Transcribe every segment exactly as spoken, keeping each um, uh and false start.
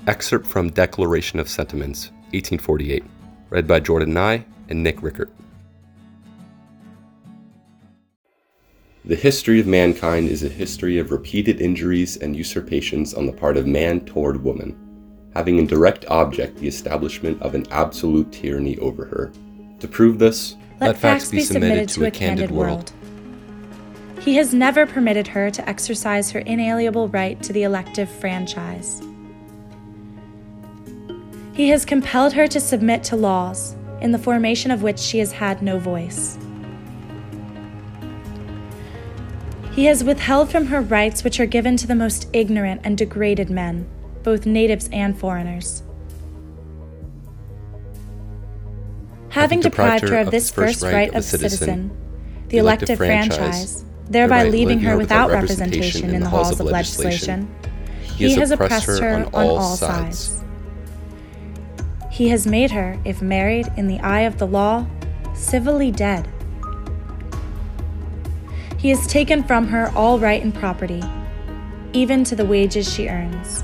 Excerpt from Declaration of Sentiments, eighteen forty-eight, read by Jordan Nye and Nick Rickert. The history of mankind is a history of repeated injuries and usurpations on the part of man toward woman, having in direct object the establishment of an absolute tyranny over her. To prove this, let, let facts be submitted to a candid world. He has never permitted her to exercise her inalienable right to the elective franchise. He has compelled her to submit to laws, in the formation of which she has had no voice. He has withheld from her rights which are given to the most ignorant and degraded men, both natives and foreigners. Having deprived her of this first right of citizen, the elective franchise, thereby leaving her without representation in the halls of legislation, he has oppressed her on all sides. He has made her, if married in the eye of the law, civilly dead. He has taken from her all right and property, even to the wages she earns.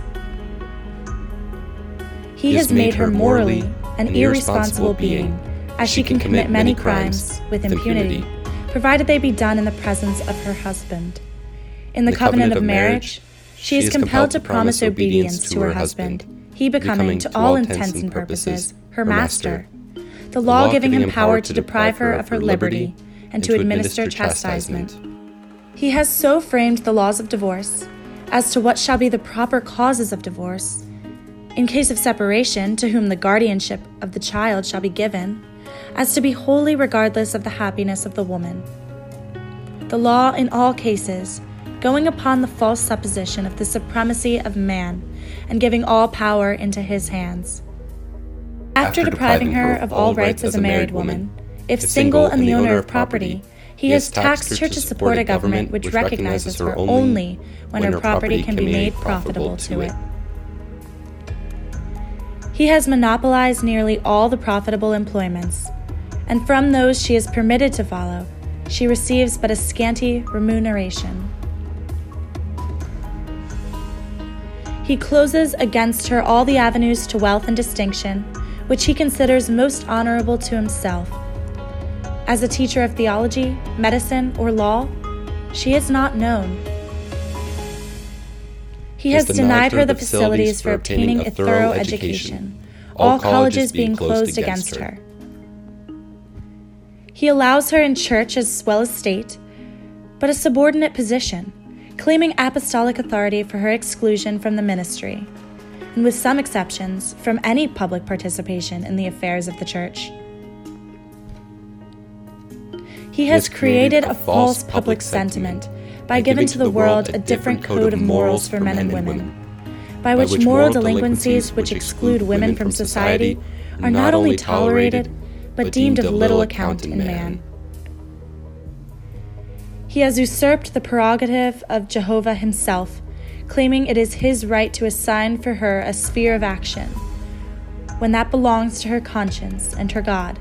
He has made her morally an irresponsible being, as she can commit many crimes with impunity, provided they be done in the presence of her husband. In the covenant of marriage, she is compelled to promise obedience to her husband, he becoming, to all intents and purposes, her master, the law giving him power to deprive her of her liberty and to administer chastisement. He has so framed the laws of divorce as to what shall be the proper causes of divorce, in case of separation, to whom the guardianship of the child shall be given, as to be wholly regardless of the happiness of the woman. The law in all cases, going upon the false supposition of the supremacy of man and giving all power into his hands. After, After depriving her of all rights as a married woman, if single and the owner of property, he has taxed her to support a government which recognizes her only when her property can be made profitable to it. He has monopolized nearly all the profitable employments, and from those she is permitted to follow, she receives but a scanty remuneration. He closes against her all the avenues to wealth and distinction, which he considers most honorable to himself. As a teacher of theology, medicine, or law, she is not known. He has denied her the facilities for obtaining a thorough education, all colleges being closed against her. He allows her in church as well as state, but a subordinate position, claiming apostolic authority for her exclusion from the ministry, and with some exceptions, from any public participation in the affairs of the church. He has created a false public sentiment by giving to the world a different code of morals for men and women, by which moral delinquencies which exclude women from society are not only tolerated, but deemed of little account in man. He has usurped the prerogative of Jehovah himself, claiming it is his right to assign for her a sphere of action, when that belongs to her conscience and her God.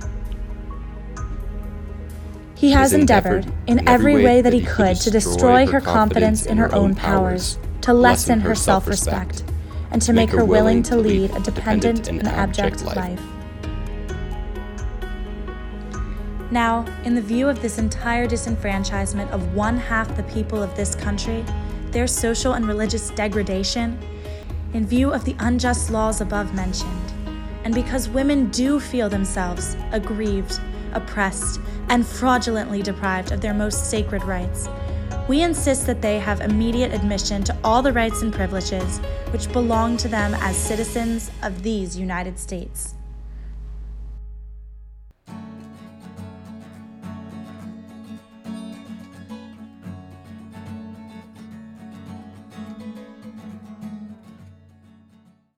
He has endeavored, in every way that he could, to destroy her confidence in her own powers, to lessen her self-respect, and to make her willing to lead a dependent and abject life. Now, in the view of this entire disenfranchisement of one half the people of this country, their social and religious degradation, in view of the unjust laws above mentioned, and because women do feel themselves aggrieved, oppressed, and fraudulently deprived of their most sacred rights, we insist that they have immediate admission to all the rights and privileges which belong to them as citizens of these United States.